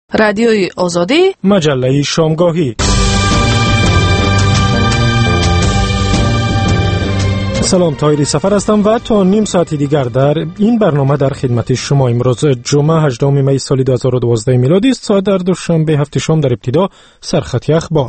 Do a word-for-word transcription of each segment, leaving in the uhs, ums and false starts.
رادیوی آزادی، مجله شامگاهی. سلام، طاهری سفر هستم و تا نیم ساعتی دیگر در این برنامه در خدمت شما. امروز جمعه هجدهم می سال دو هزار و دوازده میلادی است. ساعت در دوشنبه هفت شام. در ابتدا سرخط اخبار.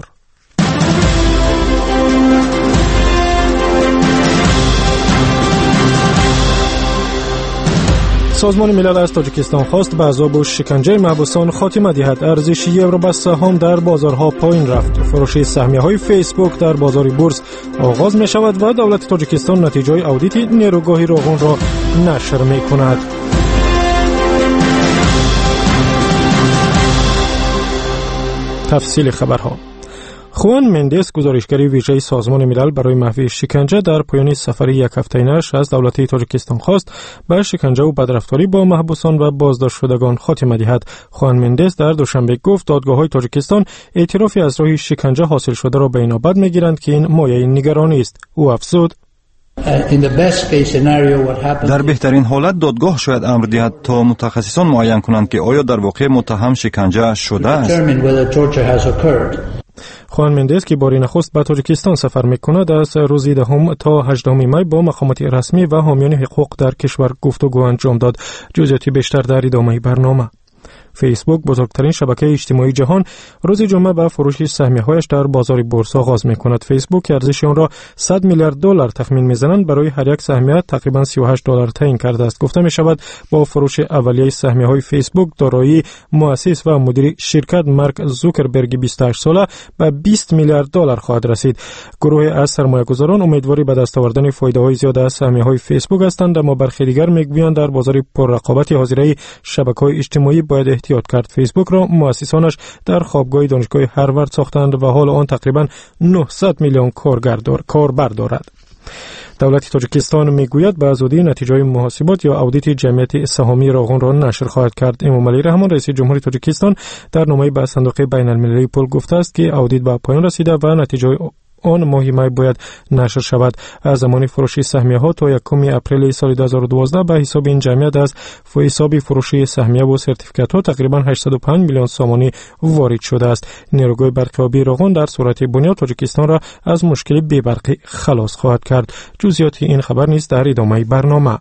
سازمان ملل از تاجیکستان خواست به عذاب و شکنجه محبوسان خاتمه دهد. ارزش یورو به سهام در بازارها پایین رفت. فروش سهمیه‌های فیسبوک در بازار بورس آغاز می شود و دولت تاجیکستان نتیجه اودیت نیروگاه روغن را نشر می کند. تفصیل خبرها. خوان مندس، گزارشگری ویژه سازمان ملل برای محو شکنجه، در پایان سفر یک هفته‌ایش از دولت تاجیکستان خواست به شکنجه و بدرفتاری با محبوسان و بازداشت شدگان خاتمه دهد. خوان مندس در دوشنبه گفت دادگاه‌های تاجیکستان اعترافی از راه شکنجه حاصل شده را به این بد می‌گیرند که این مایه نگرانی است. او افزود: در بهترین حالت دادگاه شاید امر دهد تا متخصصان معین کنند که آیا در واقع متهم شکنجه شده است. خوان مندس که باری نخست به تاجیکستان سفر می‌کند، از روز دهم تا هجدهم می با مقامات رسمی و حامیان حقوق در کشور گفتگو انجام داد. جزئیات بیشتر در ادامه برنامه. فیسبوک، بزرگترین شبکه اجتماعی جهان، روز جمعه به فروش سهمیه‌هایش در بازار بورس آغاز می‌کند. فیسبوک ارزش آن را صد میلیارد دلار تخمین می‌زنند. برای هر یک سهمیه تقریباً سی و هشت دلار تعیین کرده است. گفته می‌شود با فروش اولیه سهمیه‌های فیسبوک، دارایی مؤسس و مدیر شرکت مارک زوکربرگ بیست و هشت ساله به بیست میلیارد دلار خواهد رسید. گروه از سرمایه‌گذاران امیدواری به دست آوردن فایده‌های زیاد از سهمیه‌های فیسبوک هستند، اما برخی دیگر می‌گویند در بازار پررقابت حاضره شبکه‌های اجتماعی باید احتیاط کرد. فیسبوک را مؤسسانش در خوابگاه دانشگاه هاروارد ساختند و حال آن تقریباً نهصد میلیون کاربر دارد. دولت تاجیکستان میگوید به زودی نتیجه محاسبات یا اودیت جمعیت سهامی روغن را نشر خواهد کرد. امامعلی رحمان، رئیس جمهوری تاجیکستان، در نامه‌ای به صندوق بین‌المللی پول گفته است که اودیت به پایان رسیده و نتیجه آن ماه می باید نشر شود. از زمان فروش سهمیه ها تا یکم اپریل سال دو هزار و دوازده به حساب این جمعیت از حساب فروش سهمیه و سرتیفیکات ها تقریبا هشتصد و پنج میلیون سامانی وارد شده است. نیروگاه برقیابی روغن در صورت بنیاد تاجیکستان را از مشکل بی‌برقی خلاص خواهد کرد. جزئیات این خبر نیز در ادامه برنامه.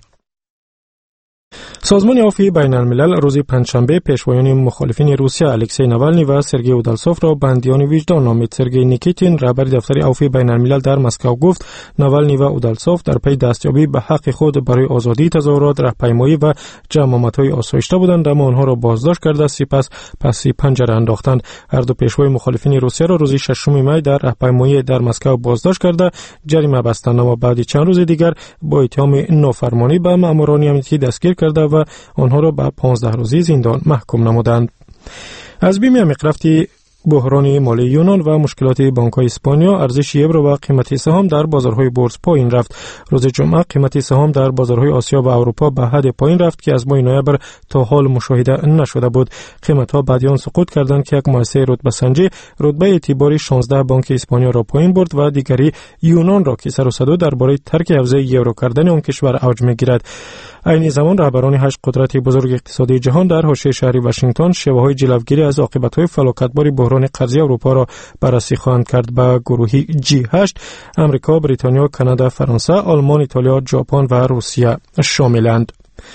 سازمان عفو بین‌الملل روز پنجشنبه پیشوایان مخالفین روسیه الکسی ناوالنی و سرگئی اودالسوف را بندیان وجدان نامید. سرگئی نیکیتین، رهبر دفتر عفو بین‌الملل در مسکو، گفت ناوالنی و اودالسوف در پی دستیابی به حق خود برای آزادی تظاهرات، راهپیمایی و جمع‌آمدهای آسایشته بودند، اما آنها را بازداشت کرده سپس پس پنجره انداختند. هر دو پیشوای مخالفین روسیه را روز ششم می در راهپیمایی در مسکو بازداشت کرده جریمه بستند، اما بعد چند روز دیگر با اتهام نافرمانی به ماموران امنیتی دستگیر کرده و آنها را به پانزده روزی زندان محکوم نمودند. از بیم مقرفتی بحران مالی یونان و مشکلات بانک‌های اسپانیا، ارزش یورو و قیمت سهام در بازارهای بورس پایین رفت. روز جمعه قیمت سهام در بازارهای آسیا و اروپا به حد پایین رفت که از ماه نوامبر تا حال مشاهده نشده بود. قیمت‌ها بعد آن سقوط کردند که یک مؤسسه رتبه سنجی رتبه اعتباری شانزده بانک اسپانیا را پایین برد و دیگری یونان را که سر و صدا درباره ترک حوزه یورو کردن آن کشور اوج می‌گیرد. این زمان رهبران هشت قدرت بزرگ اقتصادی جهان در حاشیه شهری واشنگتن شیوه‌های جلوگیری از عاقبت‌های فلاکتبار بحران قرضی اروپا را بررسی خواهند کرد. به گروهی جی هشت امریکا، بریتانیا، کانادا، فرانسه، آلمان، ایتالیا، ژاپن و روسیه شاملند.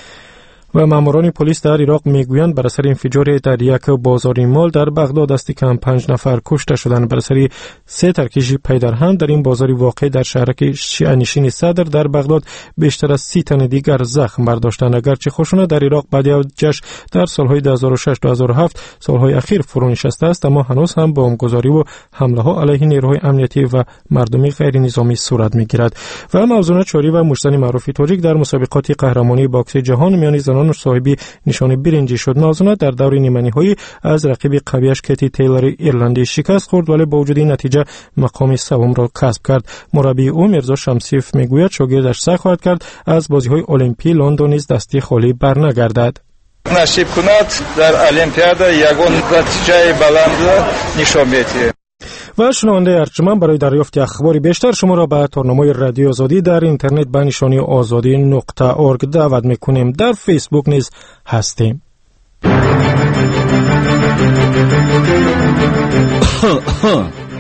و ماموران پلیس در عراق میگویند بر اثر انفجار در یک بازار مال در بغداد دست کم پنج نفر کشته شدند. بر اثر سه ترکیش پی در هم در این بازار واقع در شهرک شیعه نشین صدر در بغداد بیشتر از سی تن دیگر زخم برداشتند. اگرچه خشونت در عراق بعد از جش در سالهای دو هزار و شش تا دو هزار و هفت سالهای اخیر فرو نشسته است، اما هنوز هم بمبگذاری و حمله ها علیه نیروهای امنیتی و مردمی غیر نظامی صورت میگیرد. و موضوع چاری و مشتن معروف تاجیک در مسابقات قهرمانی باکس جهان میان زنان صاحب نشان برنجی شد. نازونا در دور نیمه‌نهایی از رقیب قویش کتی تیلر ایرلندی شکست خورد، ولی با وجود این نتیجه مقام سوم را کسب کرد. مربی او مرزا شمسیف میگوید شاگردش سعی خواهد کرد از بازی‌های المپی لندن نیز دستی خالی برنگردد. نصیب کند در المپیادا یگان نتیجه بلند نشان بدهد. و شنونده ارجمند، برای دریافت اخبار بیشتر شما را به تارنمای رادیو آزادی در اینترنت به نشانی آزادی نقطه اورگ دعوت میکنیم. در فیسبوک نیز هستیم.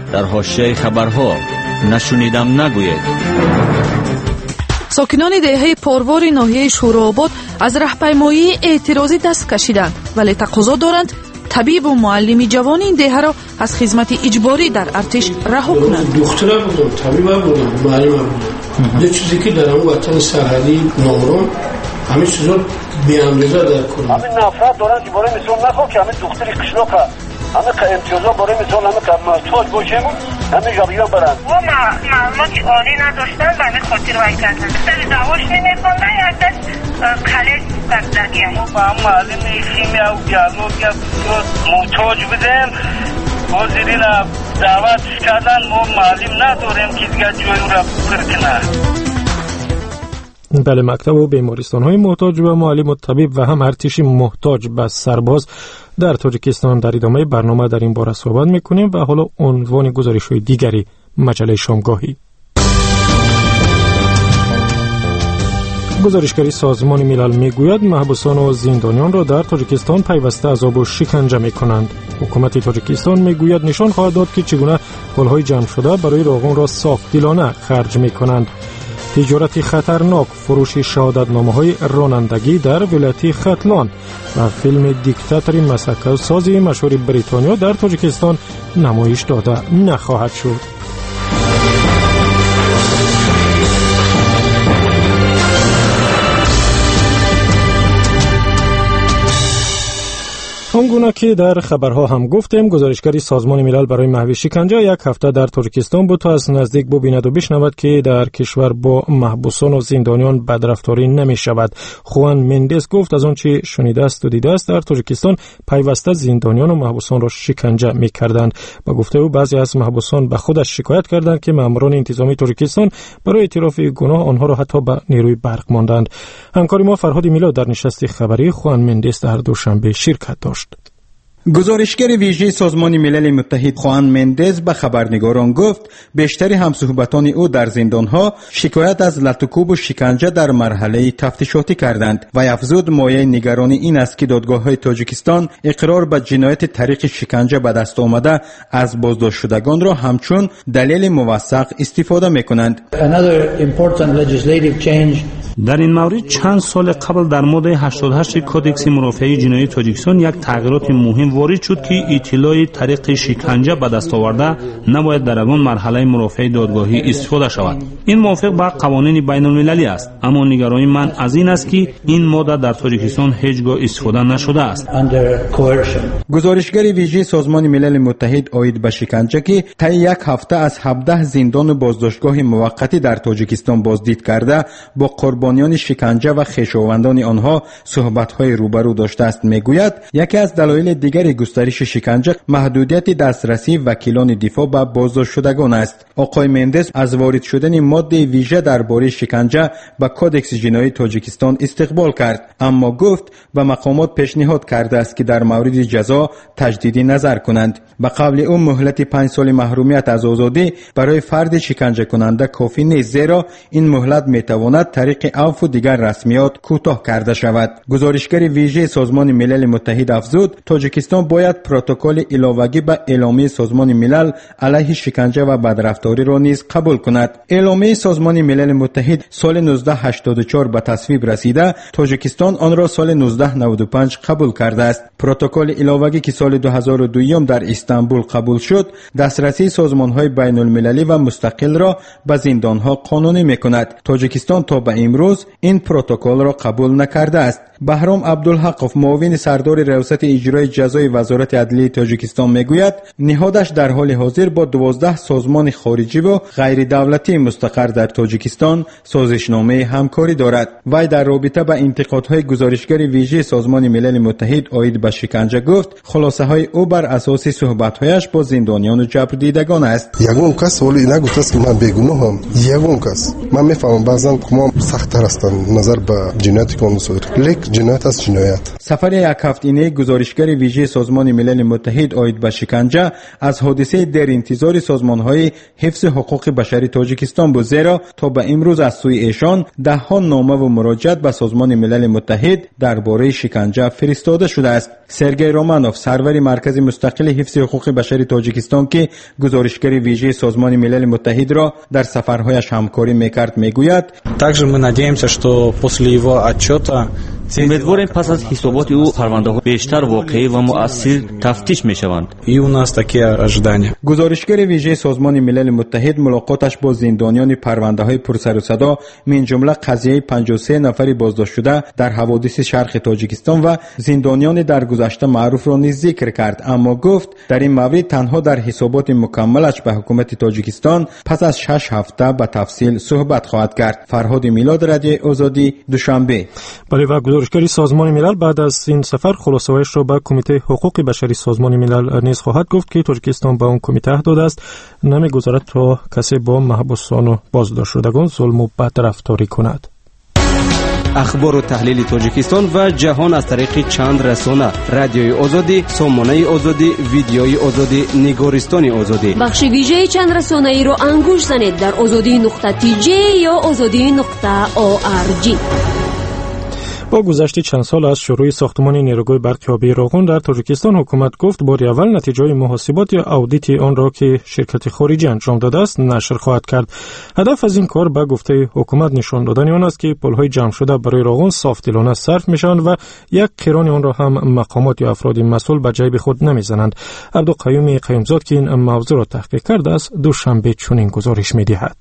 در حاشیه خبرها نشنیدم نگوید. ساکنان دهه پاروار ناحیه شوراآباد از راهپیمایی اعتراضی دست کشیدند، ولی تقاضا دارند طبیب و معلم جوان این دهه را از خدمت اجباری در ارتش رها کنند. دکتر بودم، طبیب بودم، معلم بودم. یه چیزی که در اون وطن سرحدی نامران همین چیزا بی‌اندازه در کنند. همین نفرت دارن که برای مثال نخواه که همین دختری قشلاق همه که امتیازا برای مثال همه که محتاج باشیم همه جابیان برند. و معلومات عالی نداشتن و همه خاطر وای کردن. سر دواش نمیخوندن یا دست خلیج بردگیم. با هم معلم شیمی و بیالوگی محتاج بودیم. حاضرین دعوت کردن ما معلم نداریم که دیگه جای را پر کنه. بله، مکتب و بیمارستان های محتاج به معلم و طبیب و هم ارتشی محتاج به سرباز در تاجیکستان در ادامه برنامه در این باره صحبت میکنیم و حالا عنوان گزارش های دیگری مجله شامگاهی. گزارشگری سازمان ملل میگوید محبوسان و زندانیان را در تاجیکستان پیوسته عذاب و شکنجه میکنند. حکومت تاجیکستان میگوید نشان خواهد داد که چگونه پولهای جمع شده برای راغون را صافدلانه خرج میکنند. تجارت خطرناک، فروش شهادتنامه‌های رانندگی در ولایت ختلان و فیلم دیکتاتوری مسکر سازی مشهور بریتانیا در تاجیکستان نمایش داده نخواهد شد. همگونه که در خبرها هم گفتیم، گزارشگری سازمان ملل برای محو شکنجه یک هفته در تاجیکستان بود تا از نزدیک ببیند و بشنود که در کشور با محبوسان و زندانیان بدرفتاری نمی شود. خوان مندس گفت از آنچه شنیده است و دیده است در تاجیکستان پیوسته زندانیان و محبوسان را شکنجه می کردند. با گفته او بعضی از محبوسان به خودش شکایت کردند که ماموران انتظامی تاجیکستان برای اعتراف گناه آنها را حتی به نیروی برق ماندند. همکار ما فرهاد میلاد در نشست خبری خوان مندس در دوشنبه شرکت داشت. گزارشگر ویژه سازمان ملل متحد خوان مندز به خبرنگاران گفت بیشتر همصحبتان او در زندانها شکایت از لطوکوب و شکنجه در مرحله تفتیشاتی کردند و افزود مایه نگرانی این است که دادگاه‌های تاجیکستان اقرار به جنایت طریق شکنجه به دست آمده از بازداشت شدگان را همچون دلیل موثق استفاده می‌کنند. در این مورد چند سال قبل در ماده هشتاد و هشت کدکس مرافعه جنایی تاجیکستان یک تغییرات مهم وارد شد که اطلاع طریق شکنجه به دست آورده نباید در آن مرحله مرافعه دادگاهی استفاده شود. این موافق با قوانین بین المللی است، اما نگرانی من از این است که این ماده در تاجیکستان هیچگاه استفاده نشده است. گزارشگر ویژه سازمان ملل متحد عاید به شکنجه که طی یک هفته از هفده زندان و بازداشتگاه موقتی در تاجیکستان بازدید کرده با قربانیان شکنجه و خویشاوندان آنها صحبت‌های روبرو داشته است میگوید یکی از دلایل دیگر گسترش شکنجه محدودیت دسترسی وکیلان دفاع به بازداشت شدگان است. آقای مندس از وارد شدن ماده ویژه درباره شکنجه به کدکس جنایی تاجیکستان استقبال کرد، اما گفت به مقامات پیشنهاد کرده است که در مورد جزا تجدید نظر کنند. به قول او مهلت پنج سال محرومیت از آزادی برای فرد شکنجه کننده کافی نیست، زیرا این مهلت میتواند طریق عفو و دیگر رسمیات کوتاه کرده شود. گزارشگر ویژه سازمان ملل متحد افزود تاجیکستان باید پروتکل علاوگی به اعلامیه سازمان ملل علیه شکنجه و بدرفتاری را نیز قبول کند. اعلامیه سازمان ملل متحد سال نوزده هشتاد و چهار به تصویب رسیده، تاجیکستان آن را سال نوزده نود و پنج قبول کرده است. پروتکل علاوگی که سال دو هزار و دو در استانبول قبول شد، دسترسی سازمان‌های بین المللی و مستقل را به زندان‌ها قانونی می‌کند. تاجیکستان تا به امروز این پروتکل را قبول نکرده است. بهرام عبدالحق، معاون سردار ریاست اجرای جزای وزارت عدلیه تاجیکستان میگوید نهادش در حال حاضر با دوازده سازمان خارجی و غیر دولتی مستقر در تاجیکستان سازشنامه همکاری دارد. وی در رابطه با انتقادهای گزارشگر ویژه سازمان ملل متحد عاید به شکنجه گفت خلاصه های او بر اساس صحبت‌هایش با زندانیان و جبردیدگان است. یگون کس ولی نگفت است که من بیگناهم. یگون کس من میفهمم بعضا ما سخت سخت‌تر هستند نظر به جنایت قانون صادر. لیک جنایت از جنایت. سفر یک هفته‌ای گزارشگر ویژه سازمان ملل متحد آید به شکنجه از حادثه در انتظار سازمان‌های حفظ حقوق بشری تاجیکستان بود، زیرا تا به امروز از سوی ایشان ده ها نامه و مراجعت به سازمان ملل متحد درباره شکنجه فرستاده شده است. سرگئی رومانوف، سرور مرکز مستقل حفظ حقوق بشری تاجیکستان که گزارشگر ویژه سازمان ملل متحد را در سفرهایش همکاری میکرد، میگوید: также мы надеемся, что после его отчета امیدواریم پس از حسابات او پرونده‌ها بیشتر واقعی و مؤثر تفتیش میشوند. и у нас такие ожидания. گزارشگر ویژه سازمان ملل متحد ملاقاتش با زندانیان پرونده‌های پرسر و صدا من جمله قضیه پنجاه و سه نفر بازداشت شده در حوادث شرق تاجیکستان و زندانیان در گذشته معروف را نیز ذکر کرد، اما گفت در این مورد تنها در حسابات مکملش به حکومت تاجیکستان پس از شش هفته به تفصیل صحبت خواهد کرد. فرهاد میلاد، رادیو آزادی، دوشنبه. بله، و گزارشگری سازمان ملل بعد از این سفر خلاصه‌اش را به کمیته حقوق بشری سازمان ملل نیز خواهد گفت که تاجیکستان به اون کمیته عهد داده است نمی‌گذارد تا کسی با محبوسان و بازداشت شدگان ظلم و بدرفتاری کند. اخبار و تحلیل تاجیکستان و جهان از طریق چند رسانه: رادیوی آزادی، سامانه آزادی، ویدیوی آزادی، نگارستان آزادی. بخش ویژه چند رسانه ای را انگوش زنید در آزادی نقطه تی جی یا آزادی نقطه او آر جی. با گذشت چند سال از شروع ساختمان نیروگاه برق آبی راغون در تاجیکستان، حکومت گفت بار اول نتیجه محاسبات یا اودیت آن را که شرکت خارجی انجام داده است نشر خواهد کرد. هدف از این کار به گفته حکومت نشان دادن آن است که پل‌های جمع شده برای راغون صافدلانه صرف میشوند و یک قران آن را هم مقامات یا افراد مسئول به جیب خود نمیزنند. عبدالقیوم قیومزاد که این موضوع را تحقیق کرده است دوشنبه چنین گزارش می‌دهد.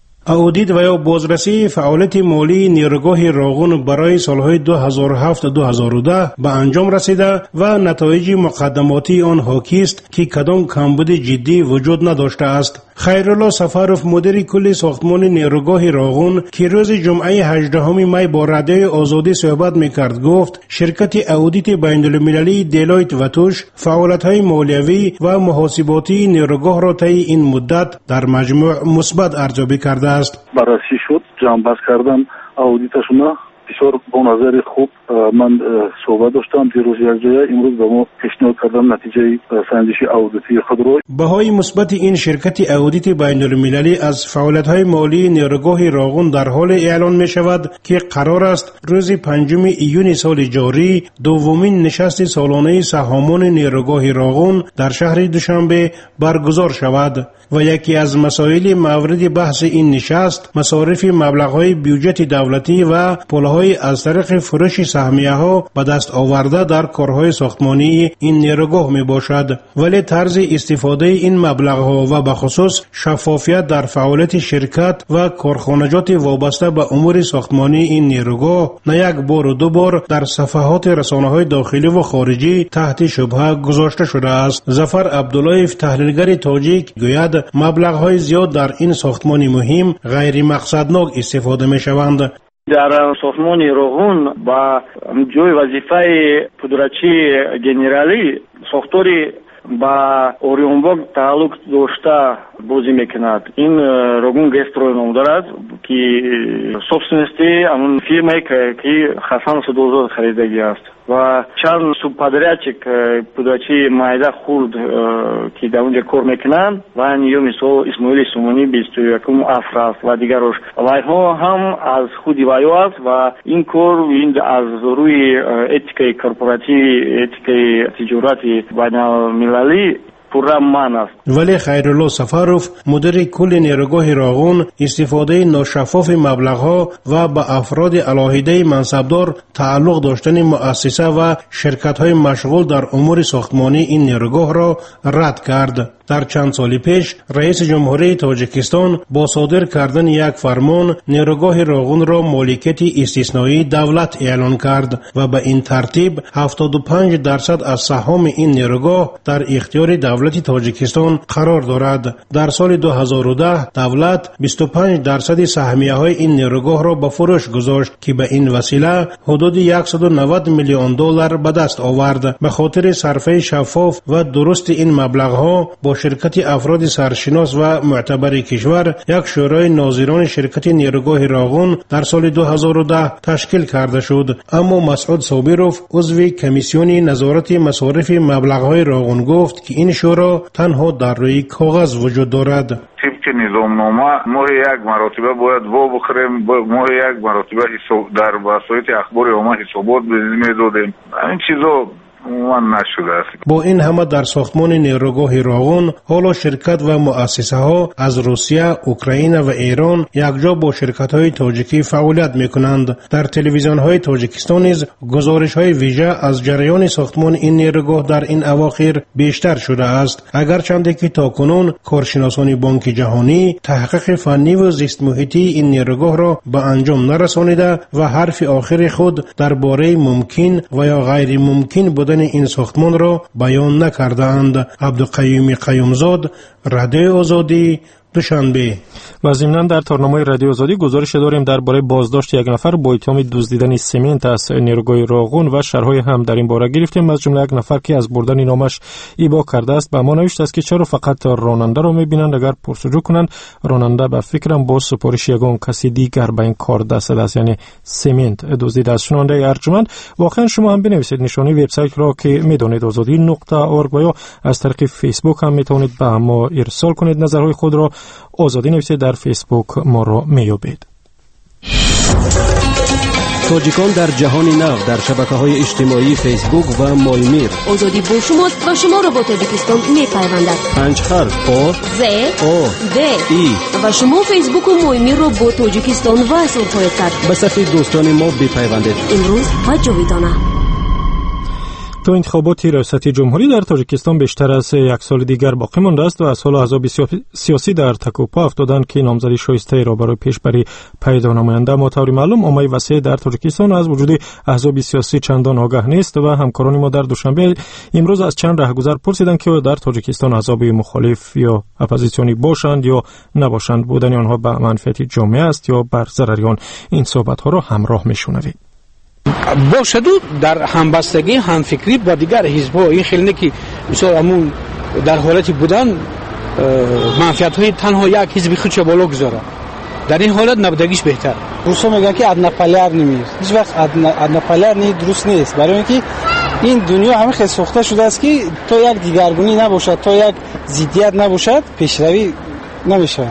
اودیت و یا بازرسی فعالیت مالی نیروگاه راغون برای سالهای دو هزار و هفت تا دو هزار و ده به انجام رسیده و نتایج مقدماتی آن حاکی است که کدام کمبود جدی وجود نداشته است. خیرالله سفروف، مدیر کل ساختمان نیروگاه راغون که روز جمعه هجدهم می با رادیو آزادی صحبت میکرد، گفت شرکت اودیت بین المللی دیلایت و توش فعالیت‌های مالیوی و محاسباتی نیروگاه را طی این مدت در مجموع مثبت ارزیابی کرده است. بررسی شد، جمع‌بندی کردن اودیتشون بسیار با نظر خوب. من صحبت داشتم دیروز یک جای، امروز به ما پیشنهاد کردم نتیجه سنجش اودیتی خود رو. بهای مثبت این شرکت اودیت بین المللی از فعالیت‌های مالی نیروگاه راغون در حال اعلان می شود که قرار است روز پنجم ایون سال جاری دومین نشست سالانه سهامان نیروگاه راغون در شهر دوشنبه برگزار شود و یکی از مسائل مورد بحث این نشست مصارف مبلغ‌های بودجه دولتی و پول‌های از طریق فروش سهمیه ها به دست آورده در کارهای ساختمانی این نیروگاه می باشد، ولی طرز استفاده این مبلغ ها و به خصوص شفافیت در فعالیت شرکت و کارخانجات وابسته به امور ساختمانی این نیروگاه نه یک بار و دو بار در صفحات رسانه های داخلی و خارجی تحت شبهه گذاشته شده است. ظفر عبداللهیف، تحلیلگر تاجیک، گوید مبلغ های زیاد در این ساختمان مهم غیر مقصدناک استفاده می شوند. در ساختمان راغون با جای وظیفه پودرچی گنرالی ساختاری با اوریونباگ تعلق داشته بازی میکند. این راغون گستروی نام دارد که собственности همون فیرمی که خسان سدوزاد خریدگی است و چند سوبپادرچک پودرچی مایده خورد که در اونجا کار میکنند و نیو مثال اسماعیل سومانی بیست و یکم افراس و دیگرش وایها هم از خودی وایو است و این کار این از روی اتیکای کورپوراتیوی اتیکای تجارتی بین المللی پرمان است. ولی خیرالله سفروف، مدیر کل نیروگاه راغون، استفاده ناشفاف مبلغ‌ها و به افراد علاهیده منصبدار تعلق داشتن مؤسسه و شرکت‌های مشغول در امور ساختمانی این نیروگاه را رد کرد. در چند سال پیش رئیس جمهوری تاجیکستان با صادر کردن یک فرمان نیروگاه راغون را مالکیت استثنایی دولت اعلان کرد و به این ترتیب هفتاد و پنج درصد از سهام این نیروگاه در اختیار دولت دولت تاجیکستان قرار دارد. در سال دو هزار و ده دولت بیست و پنج درصد سهمیه های این نیروگاه را به فروش گذاشت که به این وسیله حدود صد و نود میلیون دلار به دست آورد. به خاطر صرفه شفاف و درست این مبلغ ها با شرکت افراد سرشناس و معتبر کشور یک شورای ناظران شرکت نیروگاه راغون در سال دو هزار و ده تشکیل کرده شد. اما مسعود صابروف عضو کمیسیون نظارت مصارف مبلغ های راغون گفت که این شورا تنها در روی کاغذ وجود دارد. طبق نظامنامه ماه یک مرتبه باید وا بخوریم، ماه یک مرتبه حساب در وسایط اخبار عامه حسابات میدادیم. این چیزا من نشده است. با این همه در ساختمان نیروگاه راغون حالا شرکت و مؤسسه ها از روسیه، اوکراین و ایران یکجا با شرکت های تاجیکی فعالیت می کنند. در تلویزیون های تاجیکستان نیز گزارش های ویژه از جریان ساختمان این نیروگاه در این اواخر بیشتر شده است. اگرچند که تاکنون کارشناسان بانک جهانی تحقیق فنی و زیست محیطی این نیروگاه را به انجام نرسانیده و حرف آخر خود درباره ممکن و یا غیر ممکن بود این ساختمان را بیان نکردند. عبدالقیوم قیومزاد، رادیو آزادی، دوشنبه. و ضمناً در تارنامه رادیو آزادی گزارش داریم درباره بازداشت یک نفر با اتهام دزدیدن سمنت از نیروگاه راغون و شرح‌های هم در این باره گرفتیم. از جمله یک نفر که از بردن نامش ایبا کرده است به ما نوشته است که چرا فقط راننده را می‌بینند، اگر پرسجو کنند راننده به فکرم با سپارش یگان کسی دیگر به این کار دست است، یعنی سمنت دزدیده است. شنونده ارجمند، واقعا شما هم بنویسید نشانی وبسایت را که می‌دانید آزادی نقطه اورگ و یا از طریق فیسبوک هم می‌توانید به ما ارسال کنید نظرهای خود را. آزادی نویسید در فیسبوک ما را میابید. تاجیکان در جهان نو در شبکه‌های اجتماعی فیسبوک و مایمیر. آزادی با شماست و شما را با تاجیکستان میپیوندد. پنج حرف آ ز او د ای و شما فیسبوک و مایمیر را با تاجیکستان وصل خواهید کرد. به صفحه دوستان ما بپیوندید. امروز و جاویدانه. تو انتخابات ریاستی جمهوری در تاجیکستان بیشتر از یک سال دیگر باقی مانده است و از حال احزاب سیاسی در تکوپا افتادند که نامزدی شایسته را برای پیشبری پیدا نمایند. اما طور معلوم عامه وسیع در تاجیکستان از وجود احزاب سیاسی چندان آگاه نیست و همکاران ما در دوشنبه امروز از چند راهگذر پرسیدند که در تاجیکستان احزاب مخالف یا اپوزیسیونی باشند یا نباشند، بودن آنها به منفعت جامعه است یا بر ضرر آن. این صحبت ها را همراه میشنوید. باشد در همبستگی همفکری با دیگر حزب‌ها این خیلی نه که مثلا همون در حالتی بودن منفعت‌های تنها یک حزب خودش بالا گذاره. در این حالت نبودگیش بهتر. روسا میگن که ادنپلر نیست. هیچ وقت ادنپلر نی درست نیست، برای اینکه این دنیا همه خیلی ساخته شده است که تا یک دیگرگونی نباشد، تا یک ضدیت نباشد پیشروی نمیشه.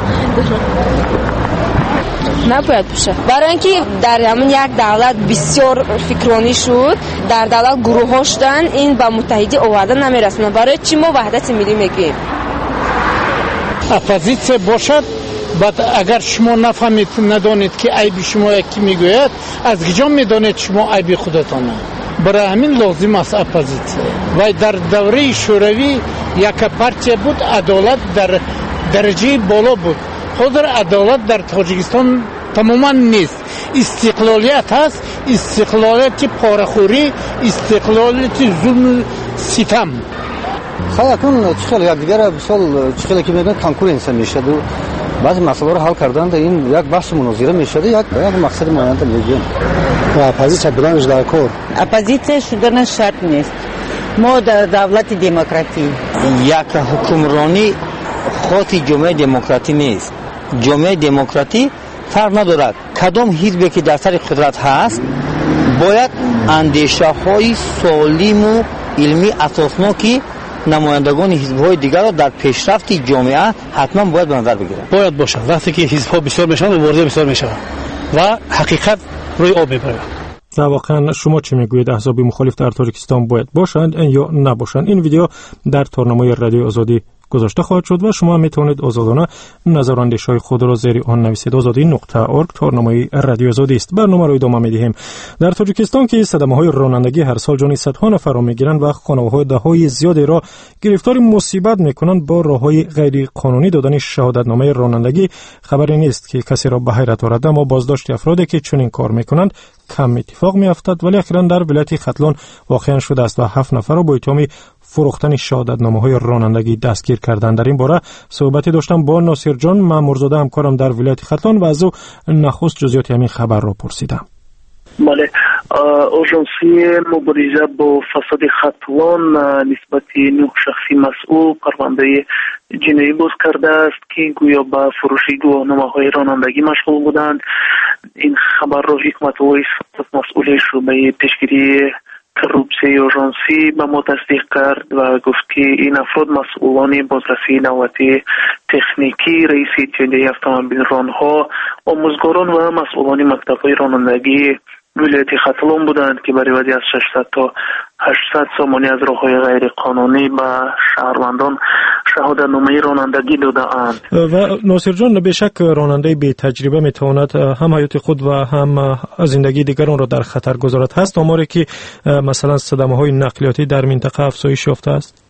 نباید باشه، برای اینکه در همون یک دولت بسیار فکرانی شد، در دولت گروه ها شدن، این به متحدی آوردن نمیرسونه. برای چی ما وحدت ملی میگیم؟ اپوزیسیون باشد، بعد اگر شما نفهمید ندانید که عیب شما یکی میگوید، از کجا میدانید شما عیب خودتانه؟ برای همین لازم است اپوزیسیون. و در دوره شوروی یک پارچه بود، عدالت در درجه بالا بود. خود عدالت در تاجیکستان تماما نیست. استقلالیت هست، استقلالیت پارخوری، استقلالیت ظلم ستم. خیلیتون چخیل یک دیگر بسال چخیلی که میگن کنکور انسان میشد و بعضی مسئله رو حل کردن، این یک بحث مناظره میشد، یک یک مقصد معین میگیم و اپوزیسیون بلانش در کار. اپوزیسیون شدن شرط نیست. ما در دولت دموکراتی یک حکمرانی خاطی جامعه دموکراتی نیست. جامعه دموکراتی فرق ندارد کدام حزبی که در سر قدرت هست باید اندیشه های سالم و علمی اساسناکی نمایندگان حزب‌های دیگر را در پیشرفت جامعه حتما باید به نظر بگیرند. باید باشه وقتی که حزب‌ها بسیار میشن و ورده بسیار میشن و حقیقت روی آب میبره. در واقعا شما چی میگویید؟ احزاب مخالف در تاجیکستان باید باشند یا نباشند؟ این ویدیو در تارنامه رادیو آزادی گذاشته خواهد شد و شما میتونید آزادانه نظر و اندیشه‌های خود را زیر آن نویسید. آزادی نقطه اورگ تارنامه رادیو آزادی است. برنامه را ادامه میدهیم. در تاجیکستان که صدمه‌های رانندگی هر سال جان صدها نفر را میگیرند و خانواده‌های ده‌های زیادی را گرفتار مصیبت میکنند، با راه‌های غیر قانونی دادن شهادتنامه رانندگی خبری نیست که کسی را به حیرت آورد. اما بازداشت افرادی که چنین کار میکنند کم اتفاق می افتد، ولی اخیراً در ولایت ختلان واقعا شده است و هفت نفر را با اتهام فروختن شهادتنامه‌های رانندگی دستگیر کردند. در این باره صحبتی داشتم با ناصر جان مامورزاده همکارم در ولایت ختلان و از او نخست جزئیات همین خبر را پرسیدم. بله، اورژانسی مبارزه با فساد ختلان نسبت نه شخصی مسئول پرونده جنایی باز کرده است که گویا به فروش گواهنامه‌های رانندگی مشغول بودند. این خبر را حکمت وایس مسئول شعبه پیشگیری کرپسیون اورژانسی به ما تصدیق کرد و گفت که این افراد مسئولان بازرسی نوبتی تکنیکی، رئیس اتحادیه اتومبیل رانها، آموزگاران و مسئولان مکتب‌های رانندگی ولایت ختلان بودند که برای ودی از ششصد تا هشتصد سامانی از راه‌های غیر قانونی به شهروندان شهادتنامه رانندگی داده‌اند. و ناصر جان، به شک راننده بی تجربه میتواند هم حیات خود و هم زندگی دیگران را در خطر گذارد. هست آماری که مثلا صدمه‌های نقلیاتی در منطقه افزایش یافته است؟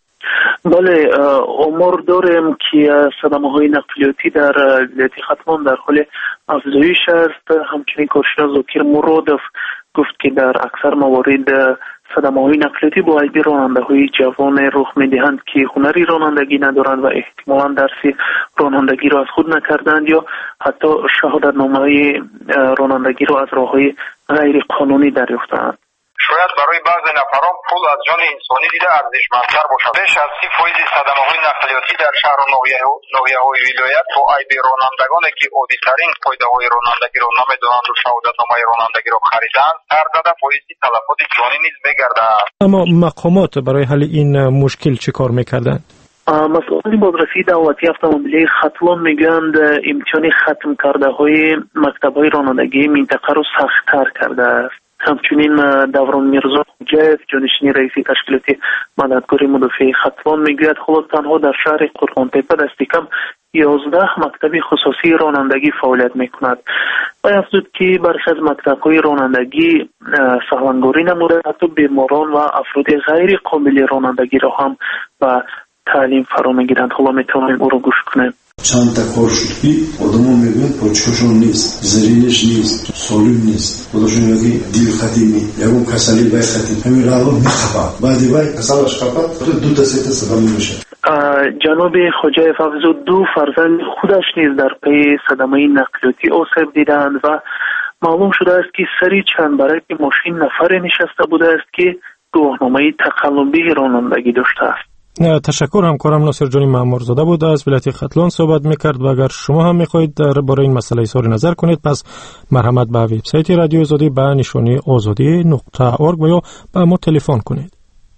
بله، آمار داریم که صدمه‌های نقلیاتی در ولایت ختلان در حال افزایش است. همچنین کارشناس ذاکر مرادف گفت که در اکثر موارد صدمه‌های نقلیاتی با ایدی راننده‌های جوان رخ می‌دهند که هنری رانندگی ندارند و احتمالاً درس رانندگی را از خود نکردند یا حتی شهادتنامه‌های رانندگی را از راه‌های غیر قانونی دریافتند. شاید برای بعضی نفران پول از جان انسانی دیده ارزشمندتر باشد. بیش از سی فیصد صدمه‌های نقلیاتی در شهر و ناحیه‌های ولایت با عیب رانندگانی که عادی‌ترین قاعده‌های رانندگی را نمی‌دانند و شهادتنامه رانندگی را خریدند، هر داده فیصد تلفات جانی نیز می‌گردد. اما مقامات برای حل این مشکل چه کار می‌کردند؟ مسئولان بازرسی دولتی اتومبیل ختلان میگویند امتحان ختم کرده های مکتب های رانندگی منطقه را سخت‌تر کرده است. همچنین دوران میرزا حجیف جانشین رئیس تشکیلات مددکاری مدافع ختلان میگوید حالا تنها در شهر قرغان‌تپه دست کم یازده مکتب خصوصی رانندگی فعالیت میکند و افزود که برخی از مکتب‌های رانندگی سهلنگاری نموده، حتی بیماران و افراد غیر قابل رانندگی را هم به تعلیم فرا میگیرند. حالا میتونیم او را گوش کنیم. چند تا کار شد که آدم ها میگوید پاچکاشون نیست، زرینش نیست، سالم نیست، خودشون یکی دیل ختیمی یکم کسلی بای ختیم همین را رو میخفا بعدی بای کسلش خفت دو تا سه تا صدمه میشه. جناب حجیف افزود دو فرزند خودش نیز در پی صدمه نقلیاتی آسیب دیدند و معلوم شده است که سری چند برای ماشین نفر نشسته بوده است که گواهنامه تقلبی رانندگی داشته است. تشکر. همکارم ناصر جانی مامورزاده بود از ولایت ختلان صحبت میکرد و اگر شما هم میخواهید درباره این مسئله اظهار نظر کنید پس مرحمت به وبسایت رادیو آزادی به نشانی آزادی نقطه اورگ و یا به ما تلفن کنید.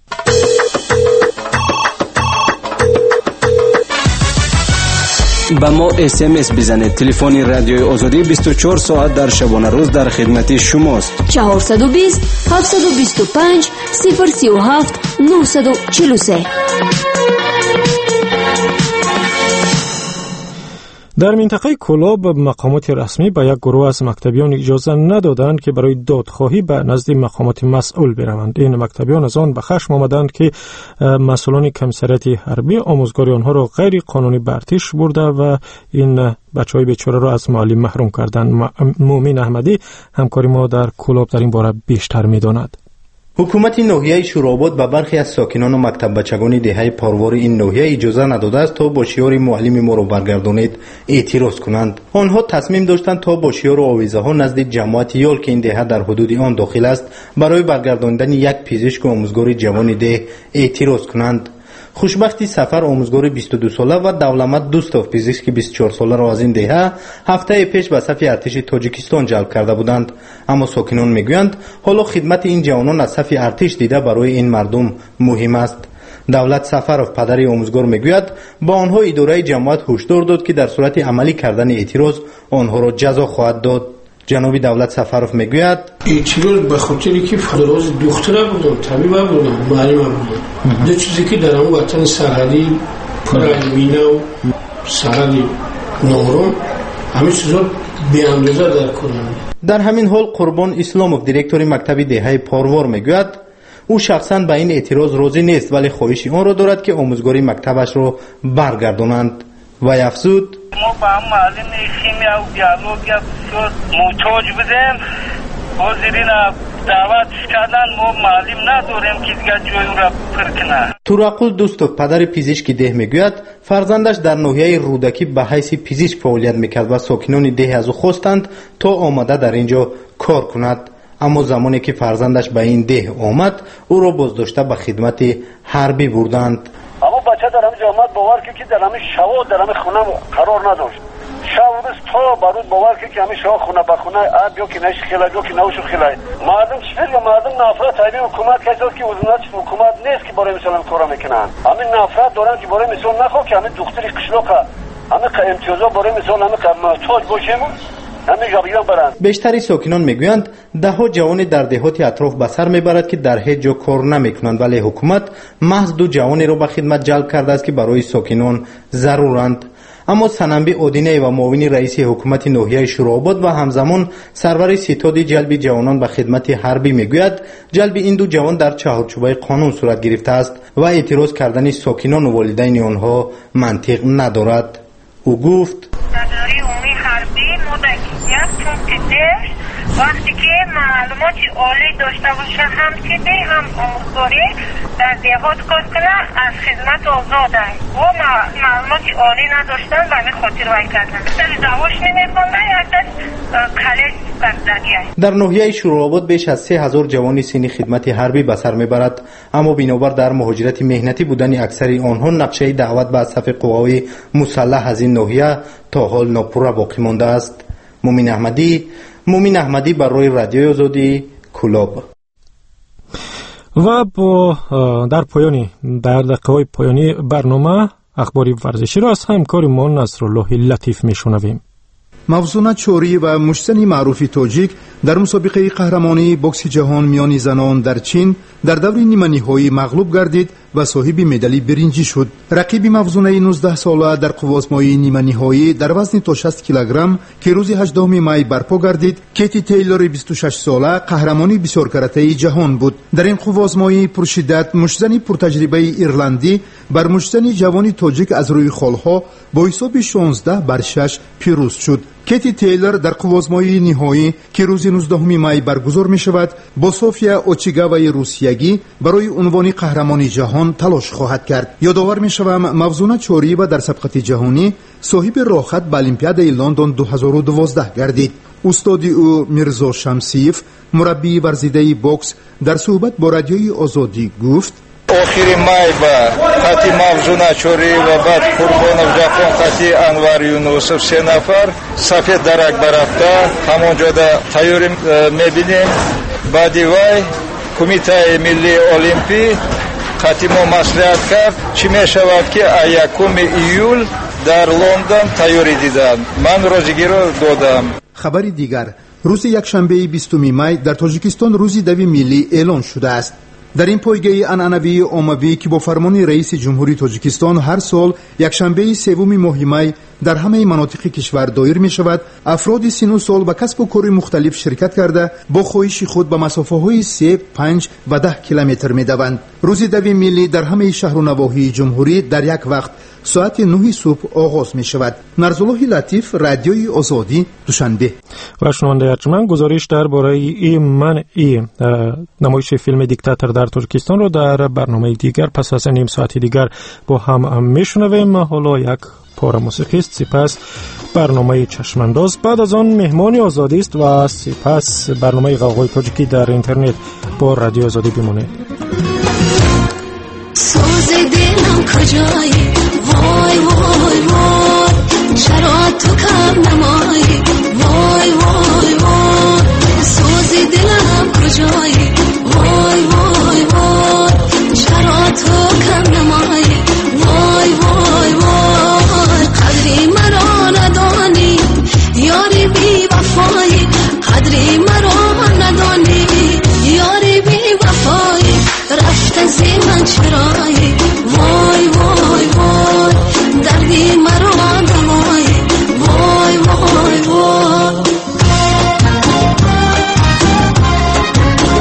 با ما اس ام اس بزنید. تلفن رادیو آزادی بیست و چهار ساعت در شبانه روز در خدمت شماست. چهارصد و بیست هفتصد و بیست و پنج صفر سی و هفت نهصد و چهل و سه. در منطقه کلاب مقامات رسمی به یک گروه از مکتبیان اجازه ندادند که برای دادخواهی به نزد مقامات مسئول بروند. این مکتبیان از آن به خشم آمدند که مسئولان کمیسریات حربی آموزگاری آنها را غیر قانونی به ارتش برده و این بچهای بیچاره را از معلم محروم کردند. مومن احمدی همکاری ما در کلاب در این باره بیشتر می‌داند. حکومت ناحیه شوراباد به برخی از ساکنان و مکتب بچگان دهه پاروار این ناحیه اجازه نداده است تا با شعار معلم ما را برگردانید اعتراض کنند. آنها تصمیم داشتند تا با شعار و آویزه ها نزد جماعت یال که این دهه در حدود آن داخل است برای برگرداندن یک پزشک و آموزگار جوان ده اعتراض کنند. خوشبختی سفر آموزگار بیست و دو ساله و دولمت دوستاف پزشک بیست و چهار ساله را از این دهه هفته پیش به صف ارتش تاجیکستان جلب کرده بودند، اما ساکنان میگویند حالا خدمت این جوانان از صف ارتش دیده برای این مردم مهم است. دولت سفرов پدر آموزگار میگوید با آنها اداره جماعت هشدار داد که در صورت عملی کردن اعتراض آنها را جزا خواهد داد. جناب دولت سفرов میگوید اعتراض به خاطری که فدراز دختره بودم، طبیب بودم، معلم بودم. دو چیزی که در اون وطن سرحدی پر علمینه و سرحدی نورون همه چیزا به اندازه در کنند. در همین حال قربان اسلاموف دیرکتور مکتب دهه پاروار میگوید او شخصا به این اعتراض راضی نیست ولی خواهش آن را دارد که آموزگاری مکتبش را برگردانند و افزود ما با هم معلم شیمی و بیولوژی بسیار محتاج بودیم. حاضرین دعوتش کردن ما معلوم نداریم که دیگه جای را پر کنه. تورقل دوستوف پدر پزشک ده میگوید فرزندش در ناحیه رودکی به حیث پزشک فعالیت میکرد و ساکنان ده از او خواستند تا آمده در اینجا کار کند، اما زمانی که فرزندش به این ده آمد او را بازداشته به خدمت حربی بردند. اما بچه در همین آمد باور که در همین شوا در همین خونه قرار نداشت. شب روز تا برود باور که همین شوا خونه به خونه آب یا که نش خیلی یا که نوش خیلی مردم چفر یا مردم نفرت تایید حکومت کسات که وزارت حکومت نیست که برای مثلا کارا میکنن. همین نفرت دارن که برای مثلا نخو که همین دختری قشلاقه همین امتیازا برای مثلا همین محتاج باشیم. بیشتری ساکنان میگویند ده ها جوان در دهات اطراف به سر میبرد که در هیچ جا کار نمیکنند، ولی حکومت محض دو جوانی را به خدمت جلب کرده است که برای ساکنان ضرورند. اما سننبی اودینه و معاون رئیس حکومت ناحیه شوراباد و همزمان سرور ستاد جلب جوانان به خدمت حربی میگوید جلب این دو جوان در چهارچوبه قانون صورت گرفته است و اعتراض کردن ساکنان و والدین آنها منطق ندارد. او گفت وقتی که معلومات عالی داشته باشه هم که ده هم آموزگاری در دهات کار کنه از خدمت آزاده و معلومات عالی نداشتن و همین خاطر وای کردن سر دواش نمیکنه یکتش کلیس بردگیه. در ناحیه شوراباد بیش از سه هزار جوانی سنی خدمت حربی به سر میبرد، اما بنابر در مهاجرت مهنتی بودن اکثر آنها نقشه دعوت به صف قوای مسلح از این ناحیه تا حال ناپوره باقی مانده است. مومن احمدی مومن احمدی برای رادیوی آزادی کلاب. و با در پایانی در دقیقه‌های پایانی برنامه اخباری ورزشی را از همکار ما نصرالله لطیف میشنویم. موزونه چوری و مشتنی معروف تاجیک در مسابقه قهرمانی بوکس جهان میان زنان در چین در دور نیمه نهایی مغلوب گردید و صاحب مدال برنجی شد. رقیب موزونه نوزده ساله در قوازمایی نیمه نهایی در وزن تا شصت کیلوگرم که روز هجدهم می برپا گردید کیتی تیلور بیست و شش ساله قهرمانی بسیار کرته جهان بود. در این قوازمایی پرشدت مشتنی پرتجربه ایرلندی بر مشتنی جوانی تاجیک از روی خالها با حساب شانزده بر شش پیروز شد. کیتی تیلر در قوازمایی نهایی که روز نوزدهم می برگزار می شود با صوفیا اوچیگاوای روسیگی برای عنوان قهرمانی جهان تلاش خواهد کرد. یادآور می شوم موزونه چوریبا در سبقت جهانی صاحب راهخط به المپیادای لندن دو هزار و دوازده گردید. استاد او میرزا شمسیف مربی ورزیده بوکس در صحبت با رادیوی آزادی گفت آخر مای با خطی موزونه چوری و بعد قربان ژاپن خطی انور یونوسف سه نفر سفید درک برفته همونجا در تیاری میبینیم. بعدی وای کمیته ملی المپی خطی ما مصلحت کرد چی میشود که یکم ایول در لندن تیاری دیدن. من روزگی رو دادم. خبری دیگر روز یکشنبه بیستم می در تاجیکستان روز دوی ملی اعلان شده است. در این پایگاه عنعنوی عمومی که با فرمان رئیس جمهوری تاجیکستان هر سال یکشنبه سوم ماه می در همه مناطق کشور دایر می شود، افراد سن و سال و کسب و کار مختلف شرکت کرده با خواهش خود به مسافه های سه، پنج و ده کیلومتر می دوند. روز دوی ملی در همه شهر و نواحی جمهوری در یک وقت ساعت نه صبح آغاز می شود. نصرالله لطیف رادیوی آزادی دوشنبه. و شنونده ارجمند گزارش درباره این منع نمایش فیلم دیکتاتور در ترکستان رو در برنامه دیگر پس از نیم ساعت دیگر با هم میشنویم. حالا یک پاره موسیقی است، سپس برنامه چشمانداز، بعد از آن مهمان آزادی است و سپس برنامه غوغای تاجیکی در اینترنت با رادیو آزادی بمانید. سوز دلم کجایی وای وای وای چرا تو کم نمایی وای وای وای سوز دلم کجایی وای وای وای چرا تو کم نمایی وای وای وای قدری مرا ندانی یاری بی وفایی قدری مرا ندانی یاری بی وفایی رفت زی من چرایی وای وای وای دردی مرا نمایی وای وای وای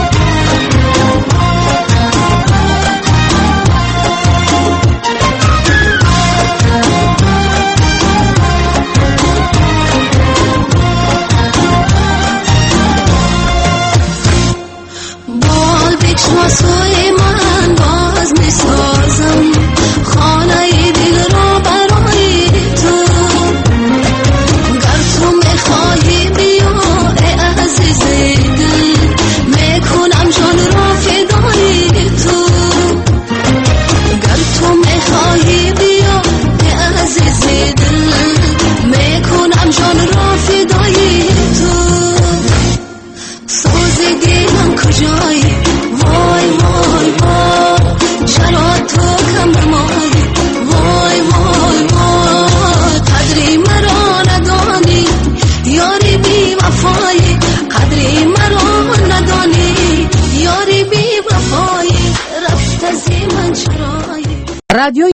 رادیو